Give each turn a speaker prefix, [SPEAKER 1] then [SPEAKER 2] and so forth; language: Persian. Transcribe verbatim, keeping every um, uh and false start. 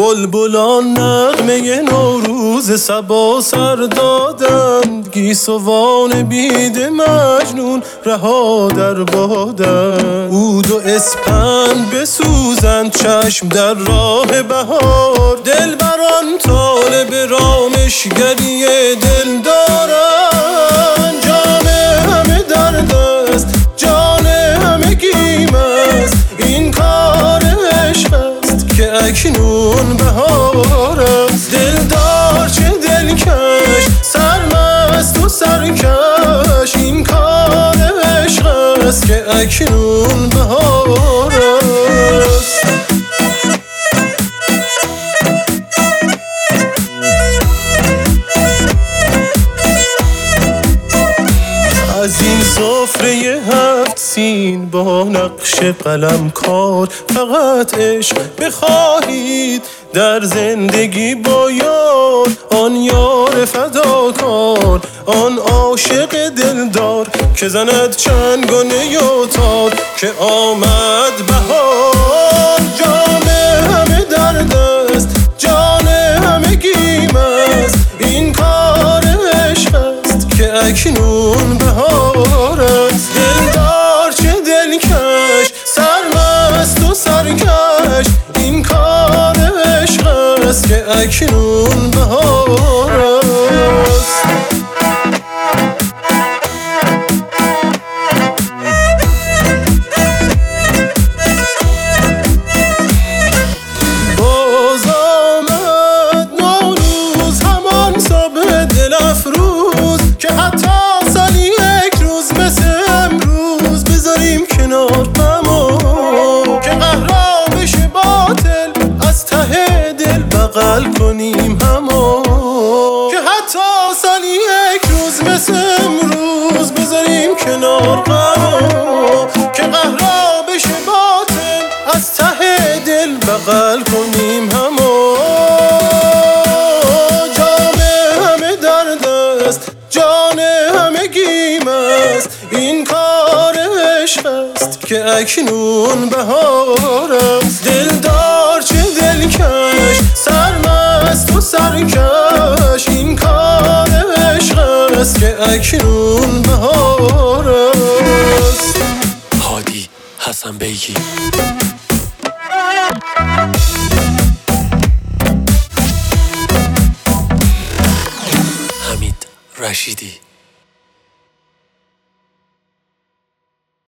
[SPEAKER 1] بلبلان نغمه نوروز صبا سر دادند، گیسوان بید مجنون رها در بادند. عود و اسپند بسوزند چشم در راه بهار، دلبران طالب رامشگری دل دارند. جان همه درد است، جان همه گیم است، این کار عشق است که اکنون بهار است. دلدار چه دلکش، سرمست و سرکش، این کار عشق است که اکنون بهار است. از این سفره هفت سین با نقش قلم کار، فقط عشق بخواهید در زندگی با یار. آن یار فداکار، آن عاشق دلدار که زند چنگ و نی و تار، که آمد بهار. جام همه درد است، جان همه گیم است، این کار عشق است که اکنون بهار است. دلدار چه دلکش، سرمست و سرکش، این کار عشق است که اکنون بهار است. باز آمد نوروز، همان صبح دل افروز، که حتی سالی یک روز مثل امروز بذاریم کنار غمو، که قهرا بشه باطل از ته دل بغل کنیم همو. که حتی سالی یک روز مثل امروز بذاریم کنار غمو، که قهرا بشه باطل از ته دل بغل کنیم همو. جام همه درد است، جان همه گیم است، این کار عشق است که اکنون بهار است. دلدار چه دلکش، سرمست و سرکش، این کار عشق است که اکنون بهار است.
[SPEAKER 2] هادی حسن بیگی. حمید رشیدی.